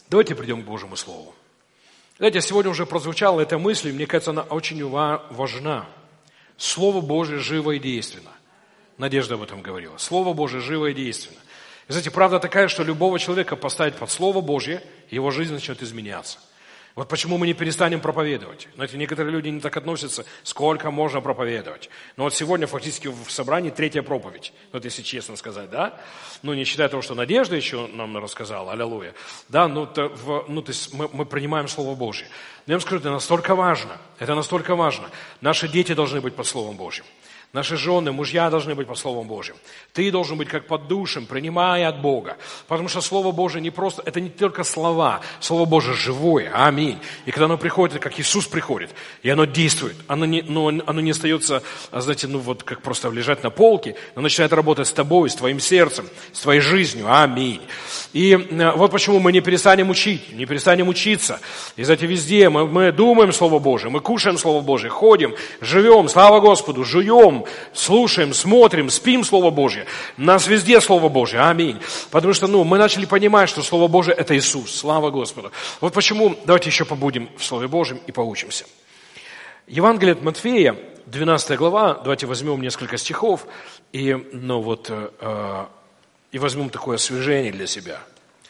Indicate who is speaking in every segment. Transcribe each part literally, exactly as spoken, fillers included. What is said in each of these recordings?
Speaker 1: Давайте придем к Божьему Слову. Знаете, сегодня уже прозвучала эта мысль, и мне кажется, она очень важна. Слово Божие живо и действенно. Надежда об этом говорила. Слово Божие живо и действенно. И, знаете, правда такая, что любого человека поставить под Слово Божье, его жизнь начнет изменяться. Вот почему мы не перестанем проповедовать. Знаете, некоторые люди не так относятся, сколько можно проповедовать. Но вот сегодня фактически в собрании третья проповедь. Вот если честно сказать, да? Ну, не считая того, что Надежда еще нам рассказала, аллилуйя. Да, ну, то, в, ну то есть мы, мы принимаем Слово Божье. Но я вам скажу, это настолько важно. Это настолько важно. Наши дети должны быть под Словом Божьим. Наши жены, мужья должны быть под Словом Божьим. Ты должен быть как под душем, принимая от Бога. Потому что Слово Божие не просто, это не только слова. Слово Божие живое. Аминь. И когда оно приходит, как Иисус приходит, и оно действует, оно не, ну, оно не остается, знаете, ну вот как просто лежать на полке, но начинает работать с тобой, с твоим сердцем, с твоей жизнью. Аминь. И вот почему мы не перестанем учить, не перестанем учиться. И, знаете, везде мы, мы думаем Слово Божие, мы кушаем Слово Божие, ходим, живем, слава Господу, жуем, слушаем, смотрим, спим Слово Божье. Нас везде Слово Божье. Аминь. Потому что, ну, мы начали понимать, что Слово Божье – это Иисус. Слава Господу. Вот почему, давайте еще побудем в Слове Божьем и поучимся. Евангелие от Матфея, двенадцатая глава, давайте возьмем несколько стихов и, ну, вот, э, и возьмем такое освежение для себя.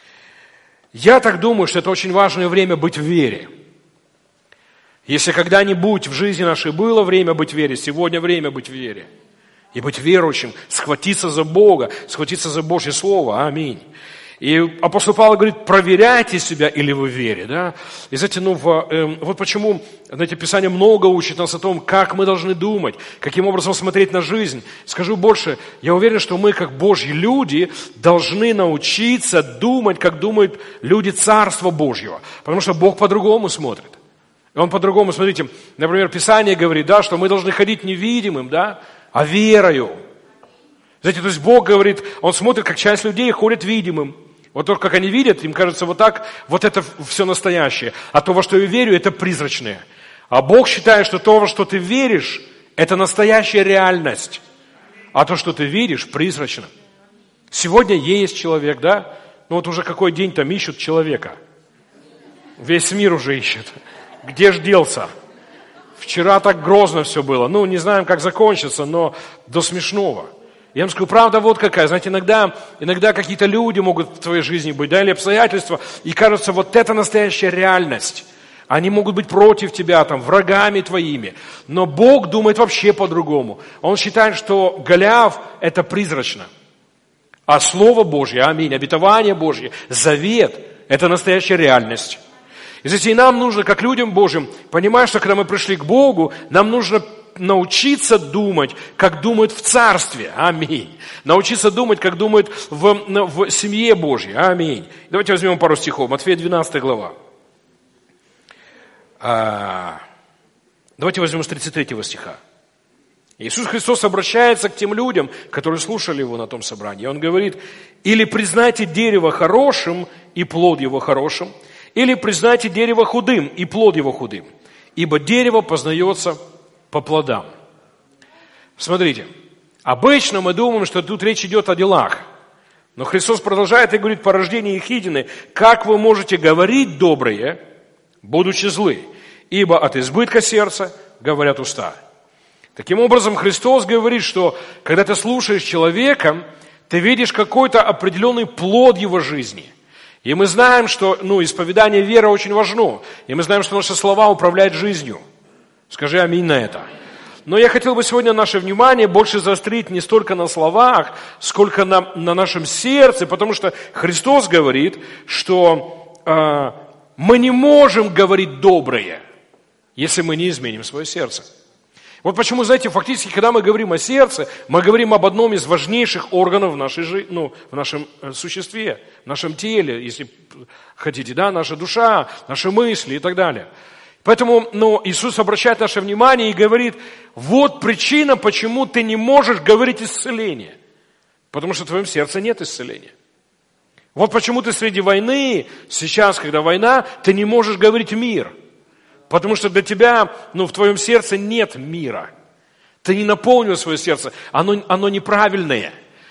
Speaker 1: Я так думаю, что это очень важное время быть в вере. Если когда-нибудь в жизни нашей было время быть в вере, сегодня время быть в вере. И быть верующим, схватиться за Бога, схватиться за Божье Слово. Аминь. И апостол Павел говорит, проверяйте себя, или вы в вере. Да? И знаете, ну, в, э, вот почему, знаете, Писание много учит нас о том, как мы должны думать, каким образом смотреть на жизнь. Скажу больше, я уверен, что мы, как Божьи люди, должны научиться думать, как думают люди Царства Божьего. Потому что Бог по-другому смотрит. Он по-другому, смотрите, например, Писание говорит, да, что мы должны ходить невидимым, да, а верою. Знаете, то есть Бог говорит, Он смотрит, как часть людей ходит видимым. Вот только как они видят, им кажется вот так, вот это все настоящее. А то, во что я верю, это призрачное. А Бог считает, что то, во что ты веришь, это настоящая реальность. А то, что ты видишь, призрачно. Сегодня есть человек, да, ну вот уже какой день там ищут человека. Весь мир уже ищет. Где ж делся? Вчера так грозно все было. Ну, не знаем, как закончится, но до смешного. Я вам скажу, правда вот какая. Знаете, иногда, иногда какие-то люди могут в твоей жизни быть, да, или обстоятельства, и кажется, вот это настоящая реальность. Они могут быть против тебя, там, врагами твоими. Но Бог думает вообще по-другому. Он считает, что Голиаф – это призрачно. А Слово Божье, аминь, обетование Божье, завет – это настоящая реальность. И знаете, и нам нужно, как людям Божьим, понимать, что когда мы пришли к Богу, нам нужно научиться думать, как думают в Царстве. Аминь. Научиться думать, как думают в, в семье Божьей. Аминь. Давайте возьмем пару стихов. Матфея двенадцатая глава. А, давайте возьмем с тридцать третьего стиха. Иисус Христос обращается к тем людям, которые слушали Его на том собрании. Он говорит, или признайте дерево хорошим, и плод его хорошим, или признайте дерево худым, и плод его худым. Ибо дерево познается по плодам. Смотрите, обычно мы думаем, что тут речь идет о делах. Но Христос продолжает и говорит, порождение Ехидины, как вы можете говорить доброе, будучи злы? Ибо от избытка сердца говорят уста. Таким образом, Христос говорит, что когда ты слушаешь человека, ты видишь какой-то определенный плод его жизни. И мы знаем, что ну, исповедание веры очень важно. И мы знаем, что наши слова управляют жизнью. Скажи аминь на это. Но я хотел бы сегодня наше внимание больше заострить не столько на словах, сколько на, на нашем сердце, потому что Христос говорит, что э, мы не можем говорить доброе, если мы не изменим свое сердце. Вот почему, знаете, фактически, когда мы говорим о сердце, мы говорим об одном из важнейших органов в, нашей жизни, ну, в нашем существе, в нашем теле, если хотите, да, наша душа, наши мысли и так далее. Поэтому ну, Иисус обращает наше внимание и говорит, вот причина, почему ты не можешь говорить исцеление. Потому что в твоем сердце нет исцеления. Вот почему ты среди войны, сейчас, когда война, ты не можешь говорить мир. Потому что для тебя, ну, в твоем сердце нет мира. Ты не наполнил свое сердце, оно, оно неправильное.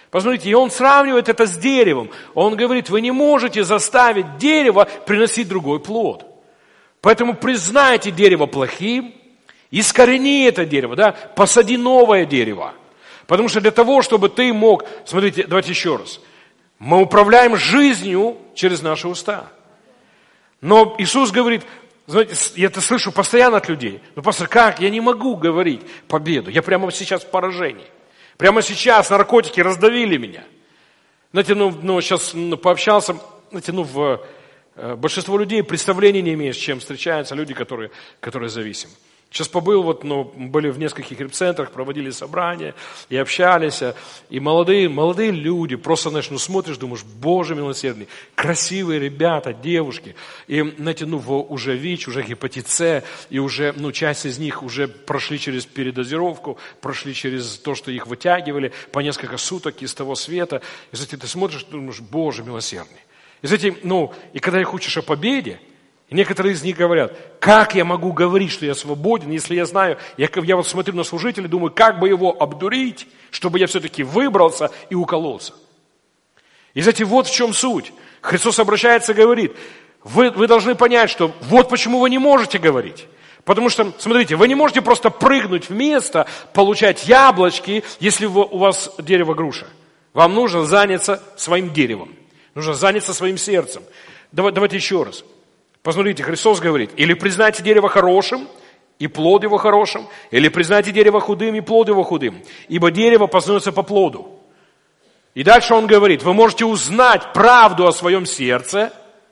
Speaker 1: Посмотрите, и он сравнивает это с деревом. Он говорит, вы не можете заставить дерево приносить другой плод. Поэтому признайте дерево плохим, искорени это дерево, да, посади новое дерево. Потому что для того, чтобы ты мог... Смотрите, давайте еще раз. Мы управляем жизнью через наши уста. Но Иисус говорит, знаете, я это слышу постоянно от людей. Ну, пастор, как? Я не могу говорить победу. Я прямо сейчас в поражении. Прямо сейчас наркотики раздавили меня. Знаете, ну, ну сейчас ну, пообщался, знаете, ну, в, э, большинство людей представления не имеют, с чем встречаются люди, которые, которые зависимы. Сейчас побыл, вот, ну, были в нескольких репцентрах, проводили собрания и общались. И молодые, молодые люди, просто, знаешь, ну смотришь, думаешь, Боже милосердный, красивые ребята, девушки. И, знаете, ну уже ВИЧ, уже гепатит С, и уже, ну, часть из них уже прошли через передозировку, прошли через то, что их вытягивали по несколько суток из того света. И, знаете, ты смотришь, думаешь, Боже милосердный. И, знаете, ну, и когда их учишь о победе, и некоторые из них говорят, как я могу говорить, что я свободен, если я знаю, я, я вот смотрю на служителя, думаю, как бы его обдурить, чтобы я все-таки выбрался и укололся. И знаете, вот в чем суть. Христос обращается и говорит, вы, вы должны понять, что вот почему вы не можете говорить. Потому что, смотрите, вы не можете просто прыгнуть в место, получать яблочки, если вы, у вас дерево груша. Вам нужно заняться своим деревом, нужно заняться своим сердцем. Давай, давайте еще раз. Посмотрите, Христос говорит, или признайте дерево хорошим, и плод его хорошим, или признайте дерево худым, и плод его худым, ибо дерево познается по плоду. И дальше он говорит, вы можете узнать правду о своем сердце,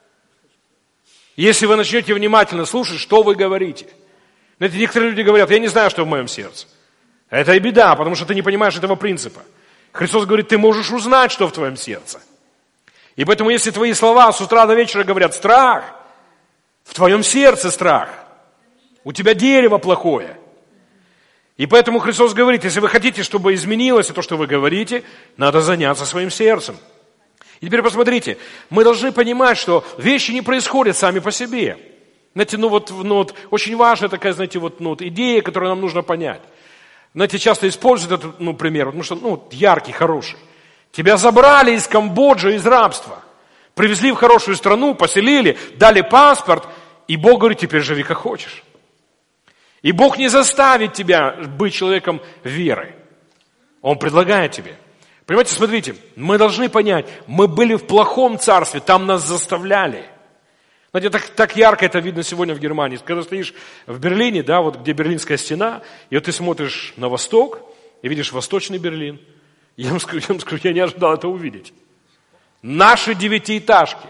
Speaker 1: если вы начнете внимательно слушать, что вы говорите. Знаете, некоторые люди говорят, я не знаю, что в моем сердце. Это и беда, потому что ты не понимаешь этого принципа. Христос говорит, ты можешь узнать, что в твоем сердце. И поэтому, если твои слова с утра до вечера говорят страх, в твоем сердце страх. У тебя дерево плохое. И поэтому Христос говорит, если вы хотите, чтобы изменилось то, что вы говорите, надо заняться своим сердцем. И теперь посмотрите, мы должны понимать, что вещи не происходят сами по себе. Знаете, ну вот, ну вот очень важная такая, знаете, вот, ну вот идея, которую нам нужно понять. Знаете, часто используют этот, ну, пример, потому что, ну, яркий, хороший. Тебя забрали из Камбоджи, из рабства. Привезли в хорошую страну, поселили, дали паспорт, и Бог говорит, теперь живи как хочешь. И Бог не заставит тебя быть человеком веры. Он предлагает тебе. Понимаете, смотрите, мы должны понять, мы были в плохом царстве, там нас заставляли. Знаете, так, так ярко это видно сегодня в Германии. Когда стоишь в Берлине, да, вот где Берлинская стена, и вот ты смотришь на восток, и видишь Восточный Берлин. Я вам скажу, я, вам скажу, я не ожидал это увидеть. Наши девятиэтажки.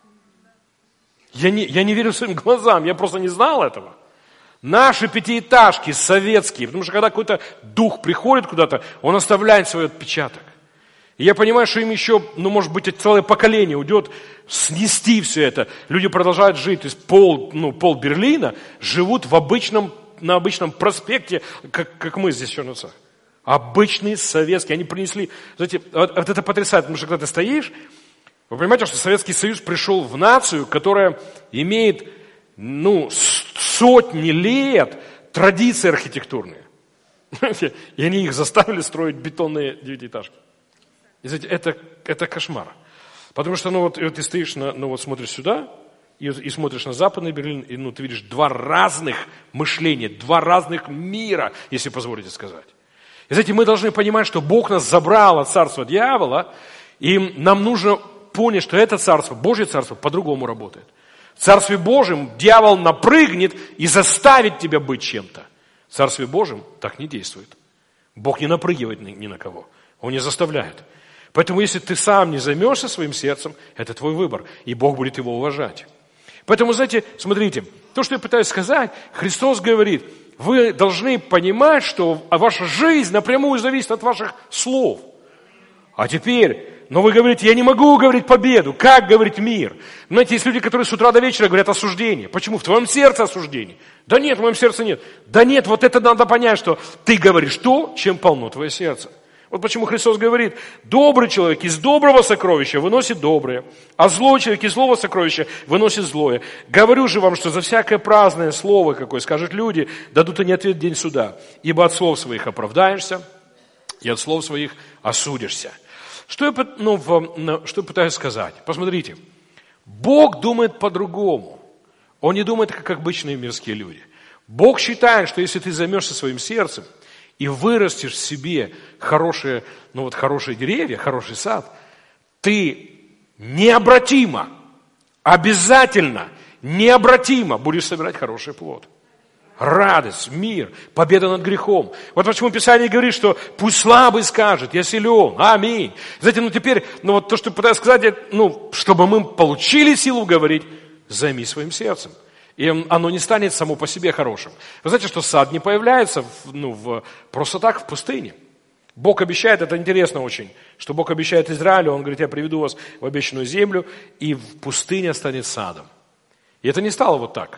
Speaker 1: Я не, я не верю своим глазам, я просто не знал этого. Наши пятиэтажки советские, потому что когда какой-то дух приходит куда-то, он оставляет свой отпечаток. И я понимаю, что им еще, ну, может быть, целое поколение уйдет снести все это. Люди продолжают жить, то есть пол, ну, пол Берлина живут в обычном, на обычном проспекте, как, как мы здесь в Черновцах. Обычные советские, они принесли, знаете, вот, вот это потрясает, потому что когда ты стоишь, вы понимаете, что Советский Союз пришел в нацию, которая имеет, ну, сотни лет традиции архитектурные. И они их заставили строить бетонные девятиэтажки. И, знаете, это, это кошмар. Потому что, ну, вот, вот ты стоишь, на, ну, вот смотришь сюда, и, и смотришь на Западный Берлин, и, ну, ты видишь два разных мышления, два разных мира, если позволите сказать. И, знаете, мы должны понимать, что Бог нас забрал от царства дьявола, и нам нужно понять, что это царство, Божье царство, по-другому работает. В Царстве Божьем дьявол напрыгнет и заставит тебя быть чем-то. В Царстве Божьем так не действует. Бог не напрыгивает ни на кого, Он не заставляет. Поэтому, если ты сам не займешься своим сердцем, это твой выбор, и Бог будет его уважать. Поэтому, знаете, смотрите, то, что я пытаюсь сказать, Христос говорит, вы должны понимать, что ваша жизнь напрямую зависит от ваших слов. А теперь, но вы говорите, я не могу говорить победу. Как говорить мир? Знаете, есть люди, которые с утра до вечера говорят осуждение. Почему? В твоем сердце осуждение. Да нет, в моем сердце нет. Да нет, вот это надо понять, что ты говоришь то, чем полно твое сердце. Вот почему Христос говорит, добрый человек из доброго сокровища выносит доброе, а злой человек из злого сокровища выносит злое. Говорю же вам, что за всякое праздное слово, какое скажут люди, дадут они ответ в день суда. Ибо от слов своих оправдаешься, и от слов своих осудишься. Что я, ну, в, что я пытаюсь сказать? Посмотрите, Бог думает по-другому. Он не думает, как обычные мирские люди. Бог считает, что если ты займешься своим сердцем и вырастешь в себе хорошие, ну вот хорошие деревья, хороший сад, ты необратимо, обязательно, необратимо будешь собирать хороший плод. Радость, мир, победа над грехом. Вот почему Писание говорит, что пусть слабый скажет, я силен. Аминь. Знаете, ну теперь, ну вот то, что пытаюсь сказать, ну, чтобы мы получили силу говорить, займись своим сердцем. И оно не станет само по себе хорошим. Вы знаете, что сад не появляется ну, в, просто так в пустыне. Бог обещает, это интересно очень, что Бог обещает Израилю, Он говорит, я приведу вас в обещанную землю, и в пустыне станет садом. И это не стало вот так.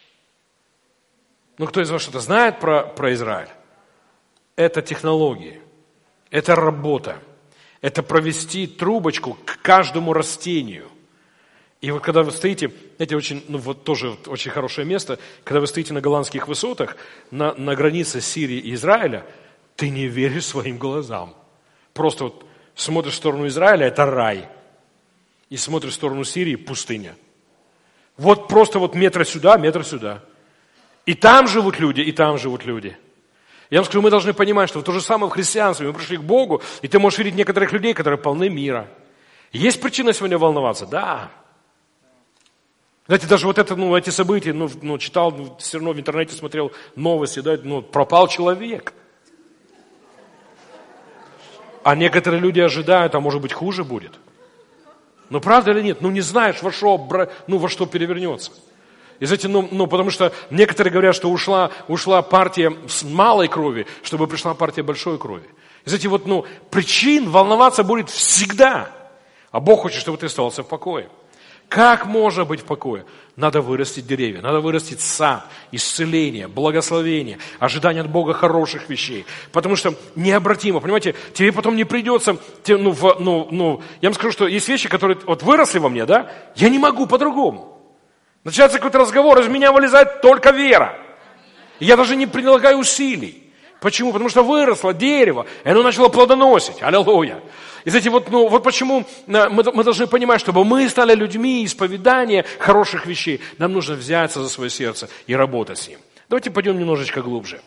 Speaker 1: Ну, кто из вас что-то знает про, про Израиль? Это технологии, это работа, это провести трубочку к каждому растению. И вот когда вы стоите, знаете, очень, ну вот тоже очень хорошее место, когда вы стоите на голландских высотах, на, на границе Сирии и Израиля, ты не веришь своим глазам. Просто вот смотришь в сторону Израиля, это рай. И смотришь в сторону Сирии, пустыня. Вот просто вот метр сюда, метр сюда. И там живут люди, и там живут люди. Я вам скажу, мы должны понимать, что то же самое в христианстве. Мы пришли к Богу, и ты можешь видеть некоторых людей, которые полны мира. Есть причина сегодня волноваться? Да. Знаете, даже вот это, ну, эти события, ну, ну читал, ну, все равно в интернете смотрел новости, да, ну, пропал человек. А некоторые люди ожидают, а может быть хуже будет. Ну, правда или нет? Ну, не знаешь, во что, ну, во что перевернется. И знаете, ну, ну, потому что некоторые говорят, что ушла, ушла партия с малой крови, чтобы пришла партия большой крови. И знаете, вот, ну, причин волноваться будет всегда. А Бог хочет, чтобы ты оставался в покое. Как можно быть в покое? Надо вырастить деревья, надо вырастить сад, исцеление, благословение, ожидание от Бога хороших вещей. Потому что необратимо, понимаете, тебе потом не придется, тебе, ну, в, ну, ну, я вам скажу, что есть вещи, которые вот выросли во мне, да, я не могу по-другому. Начинается какой-то разговор, из меня вылезает только вера. И я даже не прилагаю усилий. Почему? Потому что выросло дерево, и оно начало плодоносить. Аллилуйя. И знаете, вот, ну, вот почему мы, мы должны понимать, чтобы мы стали людьми исповедания хороших вещей, нам нужно взяться за свое сердце и работать с ним. Давайте пойдем немножечко глубже.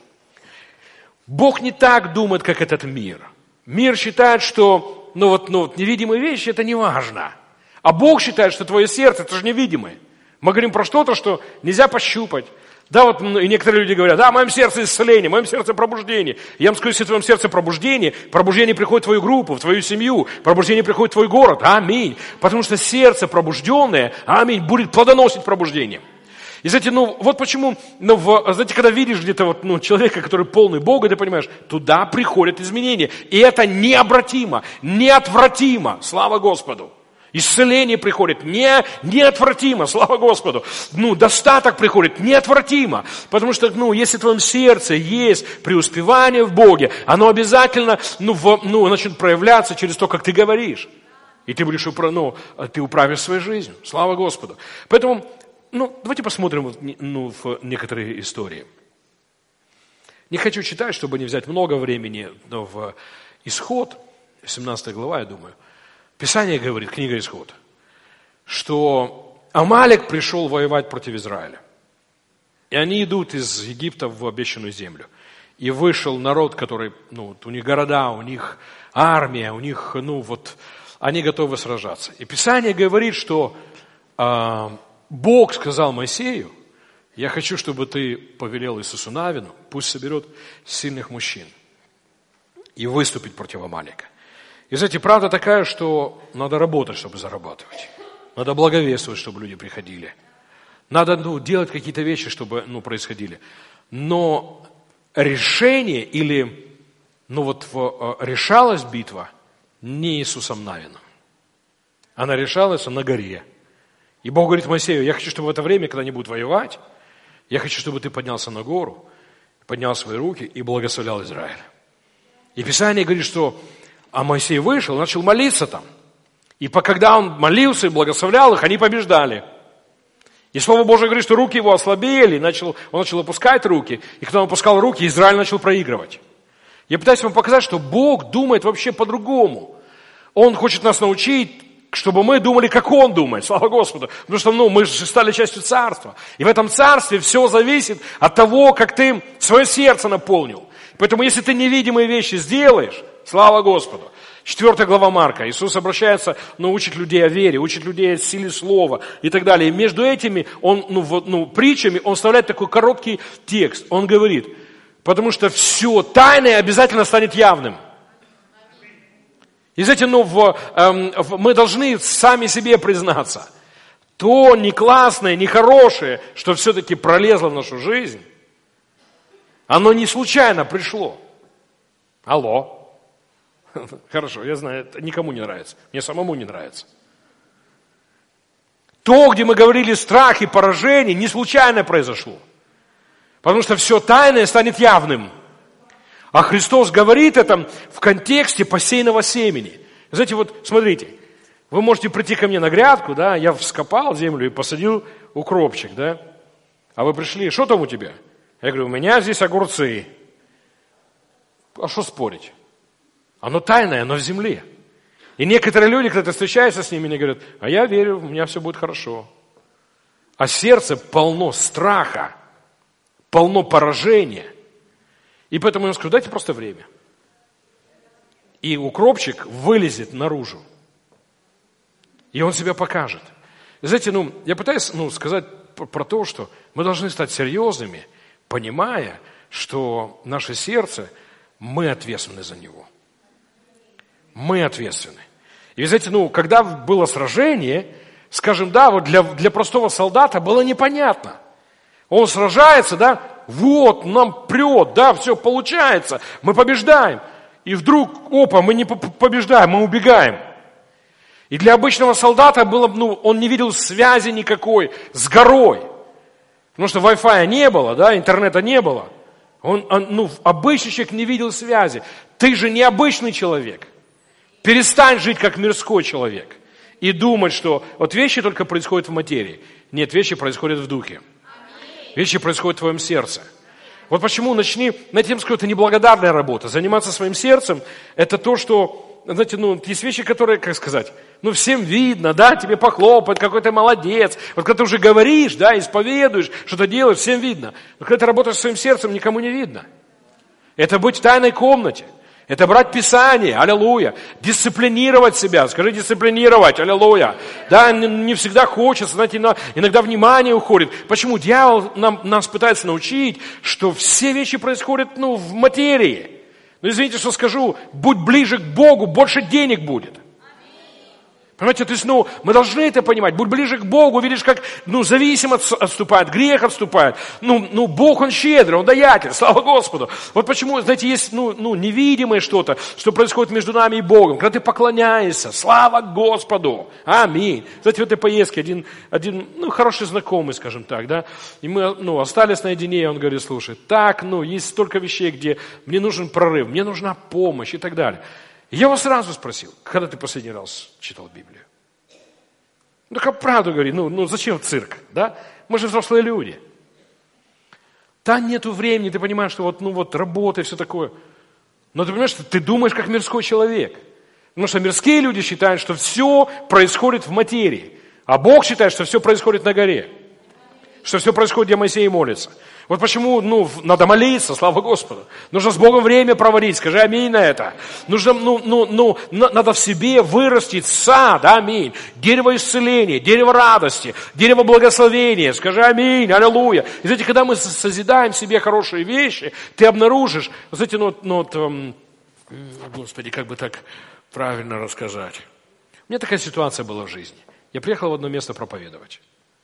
Speaker 1: Бог не так думает, как этот мир. Мир считает, что ну, вот, ну, вот, невидимые вещи это не важно. А Бог считает, что твое сердце это же невидимое. Мы говорим про что-то, что нельзя пощупать. Да, вот и некоторые люди говорят, да, в моем сердце исцеление, в моем сердце пробуждение. Я вам скажу, если в твоем сердце пробуждение, пробуждение приходит в твою группу, в твою семью, пробуждение приходит в твой город. Аминь. Потому что сердце пробужденное, аминь, будет плодоносить пробуждение. И знаете, ну вот почему, ну, в, знаете, когда видишь где-то вот, ну, человека, который полный Бога, ты понимаешь, туда приходят изменения. И это необратимо, неотвратимо. Слава Господу. Исцеление приходит не, неотвратимо, слава Господу. Ну, достаток приходит неотвратимо. Потому что, ну, если в твоем сердце есть преуспевание в Боге, оно обязательно, ну, в, ну, начнет проявляться через то, как ты говоришь. И ты будешь, ну, ты управишь своей жизнью. Слава Господу. Поэтому, ну, давайте посмотрим, ну, в некоторые истории. Не хочу читать, чтобы не взять много времени, но в Исход, семнадцатая глава, я думаю, Писание говорит, книга Исход, что Амалек пришел воевать против Израиля. И они идут из Египта в обещанную землю. И вышел народ, который, ну, у них города, у них армия, у них, ну, вот, они готовы сражаться. И Писание говорит, что э, Бог сказал Моисею, я хочу, чтобы ты повелел Иисусу Навину, пусть соберет сильных мужчин и выступить против Амалека. И, знаете, правда такая, что надо работать, чтобы зарабатывать. Надо благовествовать, чтобы люди приходили. Надо, ну, делать какие-то вещи, чтобы, ну, происходили. Но решение или, ну, вот в, решалась битва не Иисусом Навином. Она решалась на горе. И Бог говорит Моисею, я хочу, чтобы в это время, когда они будут воевать, я хочу, чтобы ты поднялся на гору, поднял свои руки и благословлял Израиль. И Писание говорит, что а Моисей вышел, начал молиться там. И когда он молился и благословлял их, они побеждали. И Слово Божие говорит, что руки его ослабели, начал, он начал опускать руки. И когда он опускал руки, Израиль начал проигрывать. Я пытаюсь вам показать, что Бог думает вообще по-другому. Он хочет нас научить, чтобы мы думали, как Он думает. Слава Господу. Потому что ну, мы же стали частью царства. И в этом царстве все зависит от того, как ты свое сердце наполнил. Поэтому если ты невидимые вещи сделаешь, слава Господу. Четвертая глава Марка. Иисус обращается, ну, учит людей о вере, учит людей о силе слова и так далее. И между этими он, ну, в, ну, притчами он вставляет такой короткий текст. Он говорит, потому что все тайное обязательно станет явным. И знаете, ну, в, эм, в, мы должны сами себе признаться, то не классное, не хорошее, что все-таки пролезло в нашу жизнь, оно не случайно пришло. Алло. Хорошо, я знаю, это никому не нравится. Мне самому не нравится. То, где мы говорили страх и поражение, не случайно произошло. Потому что все тайное станет явным. А Христос говорит это в контексте посеянного семени. Знаете, вот смотрите, вы можете прийти ко мне на грядку, да, я вскопал землю и посадил укропчик, да. А вы пришли, что там у тебя? Я говорю, у меня здесь огурцы. А что спорить? Оно тайное, оно в земле. И некоторые люди, когда ты встречаешься с ними, они говорят, а я верю, у меня все будет хорошо. А сердце полно страха, полно поражения. И поэтому я скажу, дайте просто время. И укропчик вылезет наружу. И он себя покажет. И знаете, ну, я пытаюсь ну, сказать про то, что мы должны стать серьезными, понимая, что наше сердце, мы ответственны за него. Мы ответственны. И, знаете, ну, когда было сражение, скажем, да, вот для, для простого солдата было непонятно. Он сражается, да, вот, нам прет, да, все получается, мы побеждаем. И вдруг, опа, мы не побеждаем, мы убегаем. И для обычного солдата было, ну, он не видел связи никакой с горой. Потому что Wi-Fi не было, да, интернета не было. Он, он, ну, обычный человек не видел связи. Ты же не обычный человек. Перестань жить как мирской человек и думать, что вот вещи только происходят в материи. Нет, вещи происходят в духе. Вещи происходят в твоем сердце. Вот почему начни, на тем, что это неблагодарная работа. Заниматься своим сердцем, это то, что, знаете, ну, есть вещи, которые, как сказать, ну, всем видно, да, тебе похлопают, какой ты молодец. Вот когда ты уже говоришь, да, исповедуешь, что-то делаешь, всем видно. Но когда ты работаешь своим сердцем, никому не видно. Это быть в тайной комнате. Это брать Писание, аллилуйя, дисциплинировать себя, скажи дисциплинировать, аллилуйя. Да, не всегда хочется, знаете, иногда внимание уходит. Почему? Дьявол нам, нас пытается научить, что все вещи происходят, ну, в материи. Ну, извините, что скажу, будь ближе к Богу, больше денег будет. Понимаете, то есть, ну, мы должны это понимать. Будь ближе к Богу, видишь, как, ну, зависимость отступает, грех отступает. Ну, ну, Бог, Он щедрый, Он даятель, слава Господу. Вот почему, знаете, есть, ну, ну, невидимое что-то, что происходит между нами и Богом. Когда ты поклоняешься, слава Господу, аминь. Знаете, в этой поездке один, один, ну, хороший знакомый, скажем так, да, и мы, ну, остались наедине, и он говорит, слушай, так, ну, есть столько вещей, где мне нужен прорыв, мне нужна помощь и так далее. Я его сразу спросил, когда ты последний раз читал Библию? Ну, как правду говори, ну, ну зачем цирк, да? Мы же взрослые люди. Да нету времени, ты понимаешь, что вот, ну, вот работа и все такое. Но ты понимаешь, что ты думаешь как мирской человек. Потому что мирские люди считают, что все происходит в материи. А Бог считает, что все происходит на горе. Что все происходит, где Моисей молится. Вот почему, ну, надо молиться, слава Господу. Нужно с Богом время проводить, скажи аминь на это. Нужно, ну, ну, ну, надо в себе вырастить сад, аминь. Дерево исцеления, дерево радости, дерево благословения, скажи аминь, аллилуйя. И знаете, когда мы созидаем в себе хорошие вещи, ты обнаружишь, знаете, ну, ну, ну Господи, как бы так правильно рассказать. У меня такая ситуация была в жизни. Я приехал в одно место проповедовать.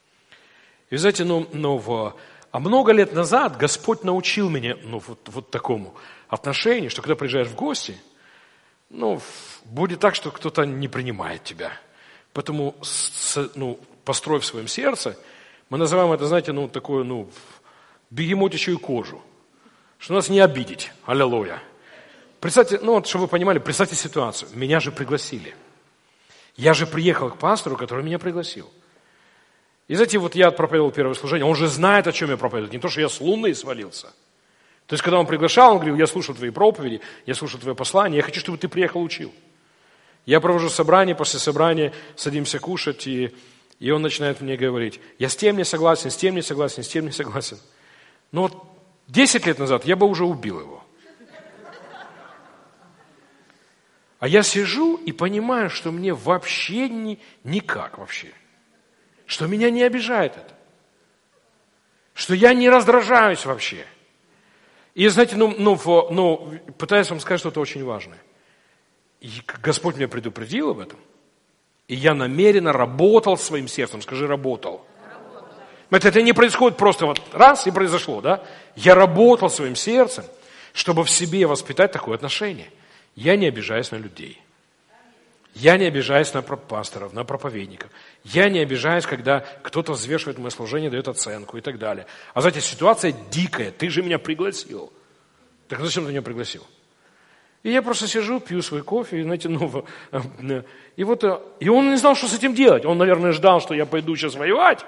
Speaker 1: И знаете, ну, ну в... А много лет назад Господь научил меня ну, вот, вот такому отношению, что когда приезжаешь в гости, ну, будет так, что кто-то не принимает тебя. Поэтому, с, ну, построй в своем сердце, мы называем это, знаете, ну, такую, ну, бегемотичью кожу, что нас не обидеть. Аллилуйя. Представьте, ну, вот, чтобы вы понимали, представьте ситуацию. Меня же пригласили. Я же приехал к пастору, который меня пригласил. И знаете, вот я проповедовал первое служение, он же знает, о чем я проповедую, не то, что я с луны свалился. То есть, когда он приглашал, он говорил, я слушал твои проповеди, я слушал твое послание, я хочу, чтобы ты приехал и учил. Я провожу собрание, после собрания садимся кушать, и, и он начинает мне говорить, я с тем не согласен, с тем не согласен, с тем не согласен. Но вот десять лет назад я бы уже убил его. А я сижу и понимаю, что мне вообще ни, никак вообще. Что меня не обижает это. Что я не раздражаюсь вообще. И знаете, ну, ну, ну пытаюсь вам сказать что-то очень важное. И Господь меня предупредил об этом. И я намеренно работал своим сердцем. Скажи, работал. работал. Это, это не происходит просто вот раз и произошло, да? Я работал своим сердцем, чтобы в себе воспитать такое отношение. Я не обижаюсь на людей. Я не обижаюсь на пасторов, на проповедников. Я не обижаюсь, когда кто-то взвешивает мое служение, дает оценку и так далее. А знаете, ситуация дикая. Ты же меня пригласил. Так зачем ты меня пригласил? И я просто сижу, пью свой кофе, и, знаете, ну, и вот, и он не знал, что с этим делать. Он, наверное, ждал, что я пойду сейчас воевать.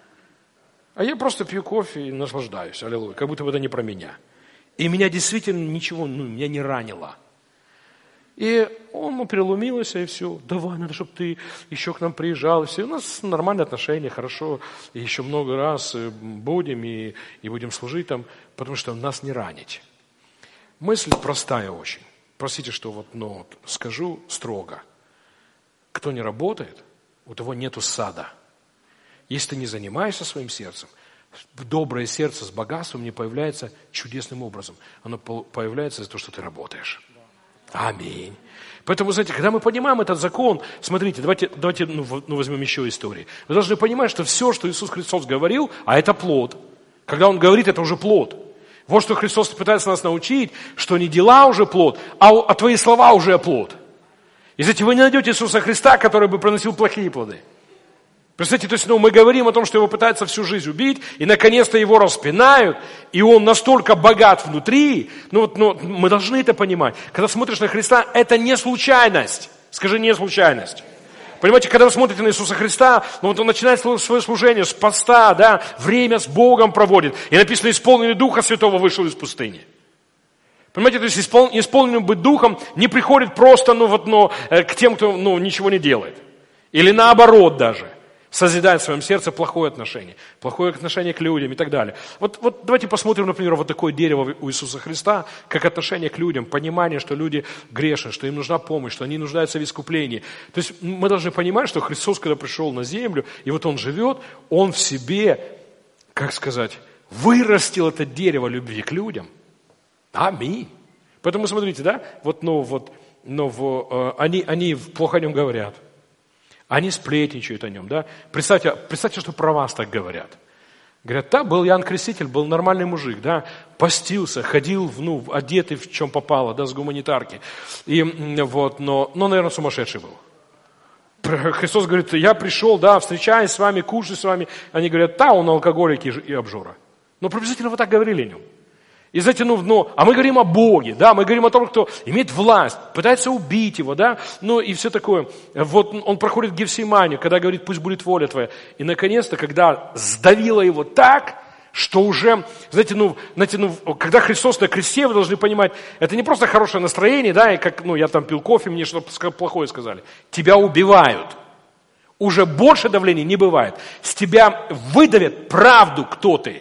Speaker 1: А я просто пью кофе и наслаждаюсь, аллилуйя, как будто бы это не про меня. И меня действительно ничего, ну, меня не ранило. И он ну, переломился, и все. Давай, надо, чтобы ты еще к нам приезжал. И все. У нас нормальные отношения, хорошо. И еще много раз будем, и, и будем служить там, потому что нас не ранить. Мысль простая очень. Простите, что вот, ну, вот скажу строго. Кто не работает, у того нету сада. Если ты не занимаешься своим сердцем, доброе сердце с богатством не появляется чудесным образом. Оно появляется из-за того, что ты работаешь. Аминь. Поэтому, знаете, когда мы понимаем этот закон, смотрите, давайте, давайте ну, ну, возьмем еще истории. Вы должны понимать, что все, что Иисус Христос говорил, а это плод. Когда Он говорит, это уже плод. Вот что Христос пытается нас научить, что не дела уже плод, а, а твои слова уже плод. И знаете, вы не найдете Иисуса Христа, который бы приносил плохие плоды. Представляете, то есть ну, мы говорим о том, что его пытаются всю жизнь убить, и наконец-то его распинают, и он настолько богат внутри, ну, вот, ну, мы должны это понимать. Когда смотришь на Христа, это не случайность. Скажи, не случайность. Понимаете, когда вы смотрите на Иисуса Христа, ну, вот он начинает свое служение с поста, да, время с Богом проводит, и написано, исполненный Духа Святого вышел из пустыни. Понимаете, то есть испол, исполненным быть Духом не приходит просто ну, вот, ну, к тем, кто ну, ничего не делает. Или наоборот даже. Созидает в своем сердце плохое отношение, плохое отношение к людям и так далее. Вот, вот давайте посмотрим, например, вот такое дерево у Иисуса Христа, как отношение к людям, понимание, что люди грешны, что им нужна помощь, что они нуждаются в искуплении. То есть мы должны понимать, что Христос, когда пришел на землю, и вот Он живет, Он в себе, как сказать, вырастил это дерево любви к людям. Аминь. Поэтому смотрите, да, вот, ну, вот, ну, в, э, они, они плохо о Нем говорят. Они сплетничают о нем, да. Представьте, представьте, что про вас так говорят. Говорят, да, был Иоанн Креститель, был нормальный мужик, да, постился, ходил, ну, одетый в чем попало, да, с гуманитарки. И вот, но, но, наверное, сумасшедший был. Христос говорит, я пришел, да, встречаюсь с вами, кушаю с вами. Они говорят, да, он алкоголик и обжора. Но приблизительно вот так говорили о нем. И знаете, ну, ну, а мы говорим о Боге, да, мы говорим о том, кто имеет власть, пытается убить его, да, ну и все такое. Вот он проходит Гефсиманию, когда говорит, пусть будет воля твоя. И наконец-то, когда сдавило его так, что уже, знаете, ну, знаете, ну, когда Христос на кресте, вы должны понимать, это не просто хорошее настроение, да, и как, ну, я там пил кофе, мне что-то плохое сказали. Тебя убивают. Уже больше давления не бывает. С тебя выдавят правду, кто ты.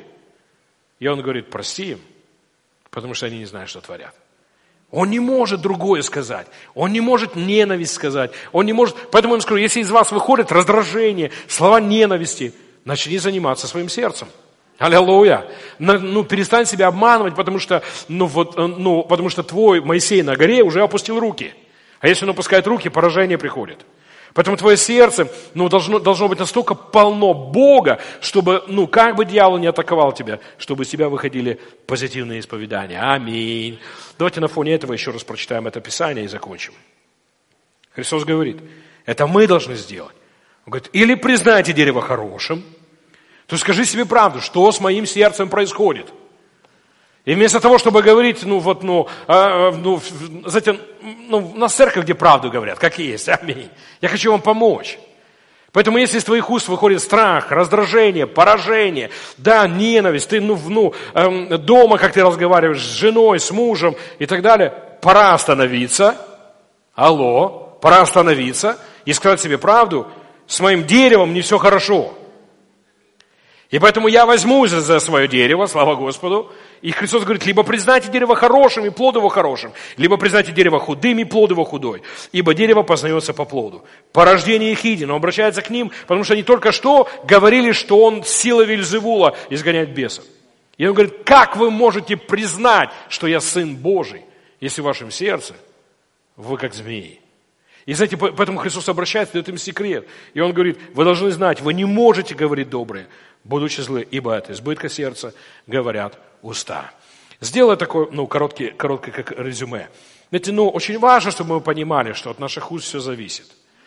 Speaker 1: И он говорит, прости им. Потому что они не знают, что творят. Он не может другое сказать. Он не может ненависть сказать. Он не может... Поэтому я вам скажу, если из вас выходит раздражение, слова ненависти, начни заниматься своим сердцем. Аллилуйя. Ну, перестань себя обманывать, потому что, ну, вот, ну, потому что твой Моисей на горе уже опустил руки. А если он опускает руки, поражение приходит. Поэтому твое сердце ну, должно, должно быть настолько полно Бога, чтобы, ну, как бы дьявол не атаковал тебя, чтобы из тебя выходили позитивные исповедания. Аминь. Давайте на фоне этого еще раз прочитаем это Писание и закончим. Христос говорит, это мы должны сделать. Он говорит, или признайте дерево хорошим, то скажи себе правду, что с моим сердцем происходит. И вместо того, чтобы говорить, ну вот, ну, э, ну, затем, ну, у нас церковь, где правду говорят, как есть, аминь. Я хочу вам помочь. Поэтому если из твоих уст выходит страх, раздражение, поражение, да, ненависть, ты, ну, ну э, дома, как ты разговариваешь с женой, с мужем и так далее, пора остановиться. Алло. пора остановиться и сказать себе правду, с моим деревом не все хорошо. И поэтому я возьмусь за свое дерево, слава Господу. И Христос говорит, либо признайте дерево хорошим и плод его хорошим, либо признайте дерево худым и плод его худой. Ибо дерево познается по плоду. Порождение их едино. Он обращается к ним, потому что они только что говорили, что он сила Вельзевула изгоняет бесов. И он говорит, как вы можете признать, что я Сын Божий, если в вашем сердце вы как змеи? И знаете, поэтому Христос обращается, дает им секрет. И он говорит, вы должны знать, вы не можете говорить доброе, будучи злы, ибо от избытка сердца говорят уста. Сделай такое, ну, короткий, короткое как резюме. Знаете, ну, очень важно, чтобы мы понимали, что от наших уст все зависит.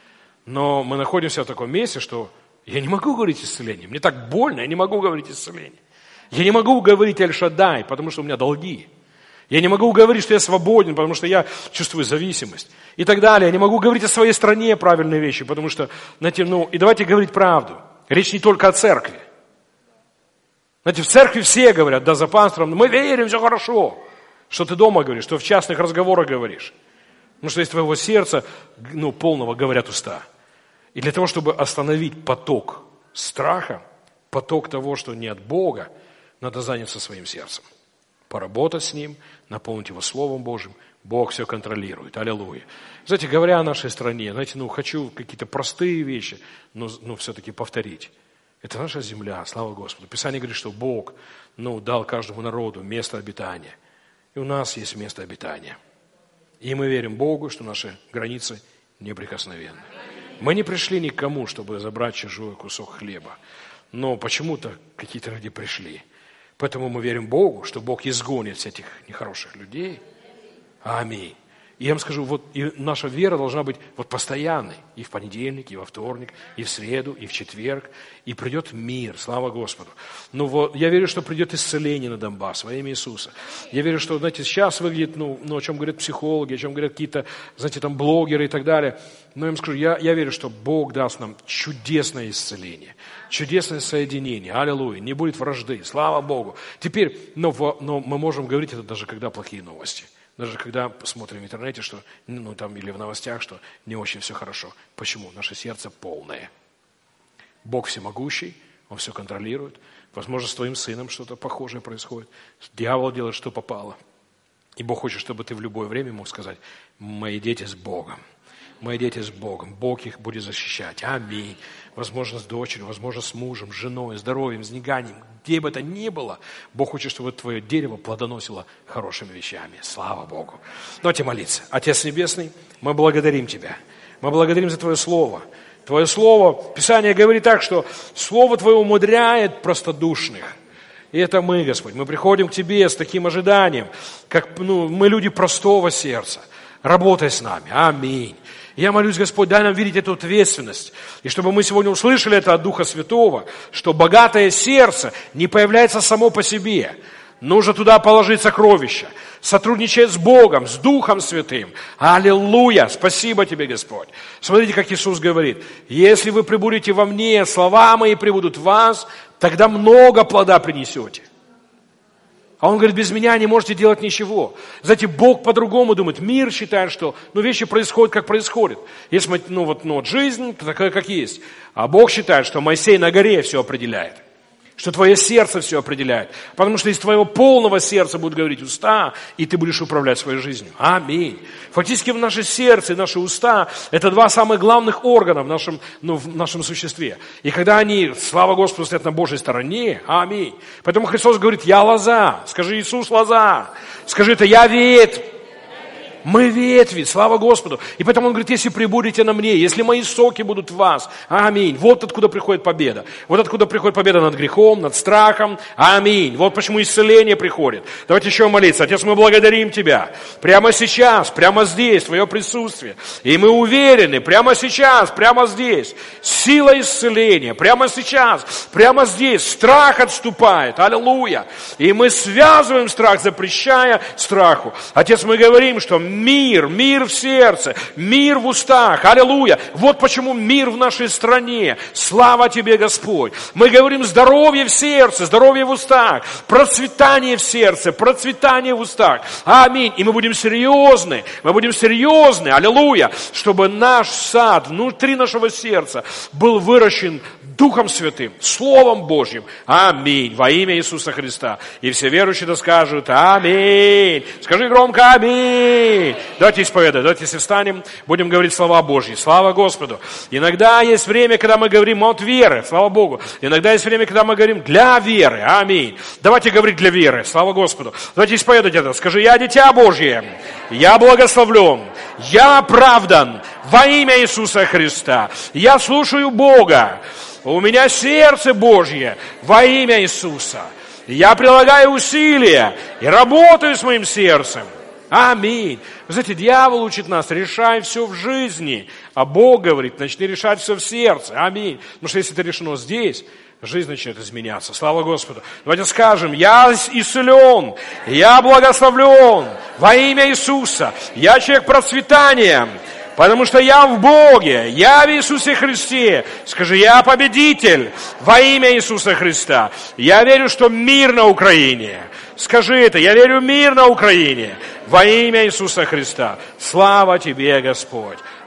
Speaker 1: Но мы находимся в таком месте, что я не могу говорить исцеление. Мне так больно, я не могу говорить исцеление. Я не могу говорить Эль-Шаддай, потому что у меня долги. Я не могу говорить, что я свободен, потому что я чувствую зависимость. И так далее. Я не могу говорить о своей стране правильные вещи, потому что, знаете, ну, и давайте говорить правду. Речь не только о церкви. Знаете, в церкви все говорят, да, за пастором, мы верим, все хорошо. Что ты дома говоришь, что в частных разговорах говоришь. Потому что из твоего сердца, ну, полного говорят уста. И для того, чтобы остановить поток страха, поток того, что не от Бога, надо заняться своим сердцем. Поработать с ним, наполнить его Словом Божьим. Бог все контролирует. Аллилуйя. Знаете, говоря о нашей стране, знаете, ну, хочу какие-то простые вещи, но, но все-таки повторить. Это наша земля, слава Господу. Писание говорит, что Бог, ну, дал каждому народу место обитания. И у нас есть место обитания. И мы верим Богу, что наши границы неприкосновенны. Мы не пришли никому, чтобы забрать чужой кусок хлеба. Но почему-то какие-то люди пришли. Поэтому мы верим Богу, что Бог изгонит всех этих нехороших людей. Аминь. И я вам скажу, вот и наша вера должна быть вот постоянной. И в понедельник, и во вторник, и в среду, и в четверг. И придет мир, слава Господу. Ну вот, я верю, что придет исцеление на Донбасс во имя Иисуса. Я верю, что, знаете, сейчас выглядит, ну, ну о чем говорят психологи, о чем говорят какие-то, знаете, там блогеры и так далее. Но я вам скажу, я, я верю, что Бог даст нам чудесное исцеление. Чудесное соединение. Аллилуйя. Не будет вражды. Слава Богу. Теперь, но, но мы можем говорить это даже когда плохие новости. Даже когда посмотрим в интернете, что, ну, там, или в новостях, что не очень все хорошо. Почему? Наше сердце полное. Бог всемогущий, Он все контролирует. Возможно, с твоим сыном что-то похожее происходит. Дьявол делает, что попало. И Бог хочет, чтобы ты в любое время мог сказать, мои дети с Богом. Мои дети с Богом. Бог их будет защищать. Аминь. Возможно, с дочерью, возможно, с мужем, с женой, здоровьем, с неганием. Где бы это ни было, Бог хочет, чтобы твое дерево плодоносило хорошими вещами. Слава Богу. Давайте молиться. Отец Небесный, мы благодарим Тебя. Мы благодарим за Твое Слово. Твое Слово, Писание говорит так, что Слово Твое умудряет простодушных. И это мы, Господь. Мы приходим к Тебе с таким ожиданием, как, ну, мы люди простого сердца. Работай с нами. Аминь. Я молюсь, Господь, дай нам видеть эту ответственность. И чтобы мы сегодня услышали это от Духа Святого, что богатое сердце не появляется само по себе. Нужно туда положить сокровища. Сотрудничать с Богом, с Духом Святым. Аллилуйя! Спасибо Тебе, Господь. Смотрите, как Иисус говорит. Если вы пребудете во мне, слова мои пребудут в вас, тогда много плода принесете. А он говорит, без меня не можете делать ничего. Знаете, Бог по-другому думает. Мир считает, что ну, вещи происходят, как происходят. Если ну, вот, ну, вот жизнь такая, как есть. А Бог считает, что Моисей на горе все определяет. Что твое сердце все определяет. Потому что из твоего полного сердца будут говорить уста, и ты будешь управлять своей жизнью. Аминь. Фактически в наше сердце и наши уста – это два самых главных органа в нашем, ну, в нашем существе. И когда они, слава Господу, стоят на Божьей стороне, аминь. Поэтому Христос говорит, я лоза. Скажи, Иисус лоза. Скажи это, я ветвь. Мы ветви, слава Господу. И поэтому он говорит, если прибудете на мне, если мои соки будут в вас, аминь. Вот откуда приходит победа. Вот откуда приходит победа над грехом, над страхом, аминь. Вот почему исцеление приходит. Давайте еще молиться. Отец, мы благодарим Тебя. Прямо сейчас, прямо здесь, Твое присутствие. И мы уверены, прямо сейчас, прямо здесь, сила исцеления, прямо сейчас, прямо здесь, страх отступает, аллилуйя. И мы связываем страх, запрещая страху. Отец, мы говорим, что Мир, мир в сердце, мир в устах. Аллилуйя. Вот почему мир в нашей стране. Слава Тебе, Господь. Мы говорим здоровье в сердце, здоровье в устах, процветание в сердце, процветание в устах. Аминь. И мы будем серьезны, мы будем серьезны, аллилуйя, чтобы наш сад внутри нашего сердца был выращен Духом Святым, Словом Божьим. Аминь. Во имя Иисуса Христа. И все верующие да скажут аминь. Скажи громко аминь. Давайте исповедовать, давайте все встанем, будем говорить слова Божьи. Слава Господу. Иногда есть время, когда мы говорим от веры, слава Богу. Иногда есть время, когда мы говорим для веры. Аминь. Давайте говорить для веры. Слава Господу. Давайте исповедовать это. Скажи, я дитя Божье, я благословлен, я оправдан во имя Иисуса Христа. Я слушаю Бога. У меня сердце Божье во имя Иисуса. Я прилагаю усилия и работаю с моим сердцем. Аминь. Вы знаете, дьявол учит нас, решай все в жизни. А Бог говорит, начни решать все в сердце. Аминь. Потому что если это решено здесь, жизнь начнет изменяться. Слава Господу. Давайте скажем, я исцелен, я благословлен во имя Иисуса. Я человек процветания. Потому что я в Боге, я в Иисусе Христе. Скажи, я победитель во имя Иисуса Христа. Я верю, что мир на Украине. Скажи это, я верю в мир на Украине во имя Иисуса Христа. Слава Тебе, Господь.